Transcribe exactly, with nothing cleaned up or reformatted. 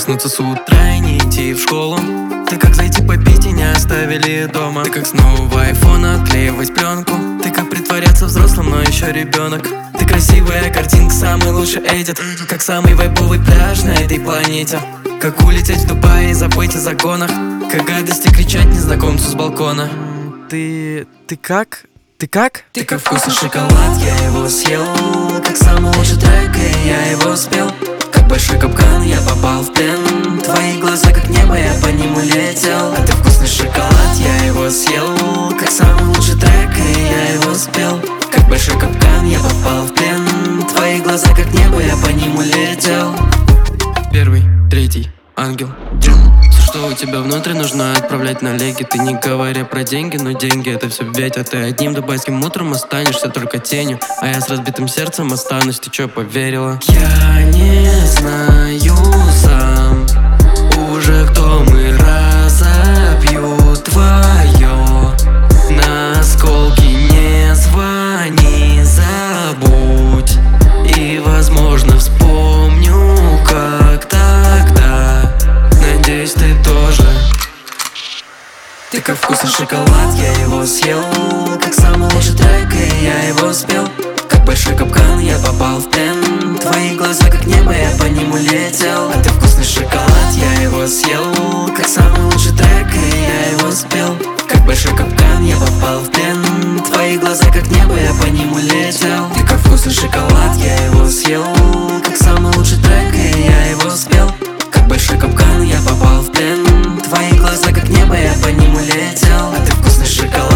проснуться с утра и не идти в школу. Ты как зайти попить и не оставили дома. Ты как с нового айфона отклеивать пленку. Ты как притворяться взрослым, но еще ребенок. Ты красивая картинка, самый лучший эдит. Как самый вайбовый пляж на этой планете. Как улететь в Дубай и забыть о законах. Как гадости кричать незнакомцу с балкона. Ты... ты как? Ты как? Ты как вкусный шоколад, я его съел. Как самый лучший трек, и я его спел. Как большой капкан, я попал в плен. Твои глаза как небо, я по ним улетел. А ты вкусный шоколад, я его съел. Как самый лучший трек, и я его спел. Как большой капкан, я попал в плен. Твои глаза как небо, я по ним улетел. Первый, третий, ангел. Все, что у тебя внутри, нужно отправлять на леги. Ты не говоря про деньги, но деньги это все ветер. Ты одним дубайским утром останешься только тенью, а я с разбитым сердцем останусь, ты чё, поверила? Я не знаю сам уже, кто мы, разобьют твое на осколки. Не звони, забудь, и возможно вспомню, как тогда. Надеюсь, ты тоже. Ты как вкусный шоколад, я его съел. Как самый лучший трек, и я его спел. Как большой капкан, я попал в плен. Твои глаза как небо, я по ним улетел. А ты вкусный шоколад, я его съел. Как самый лучший трек, и я его спел. Как большой капкан, я попал в плен. Твои глаза как небо, я по ним улетел. Ты как вкусный шоколад, я его съел. Как самый лучший трек, и я его спел. Как большой капкан, я попал в плен. Твои глаза как небо, я по ним улетел. А ты вкусный шоколад.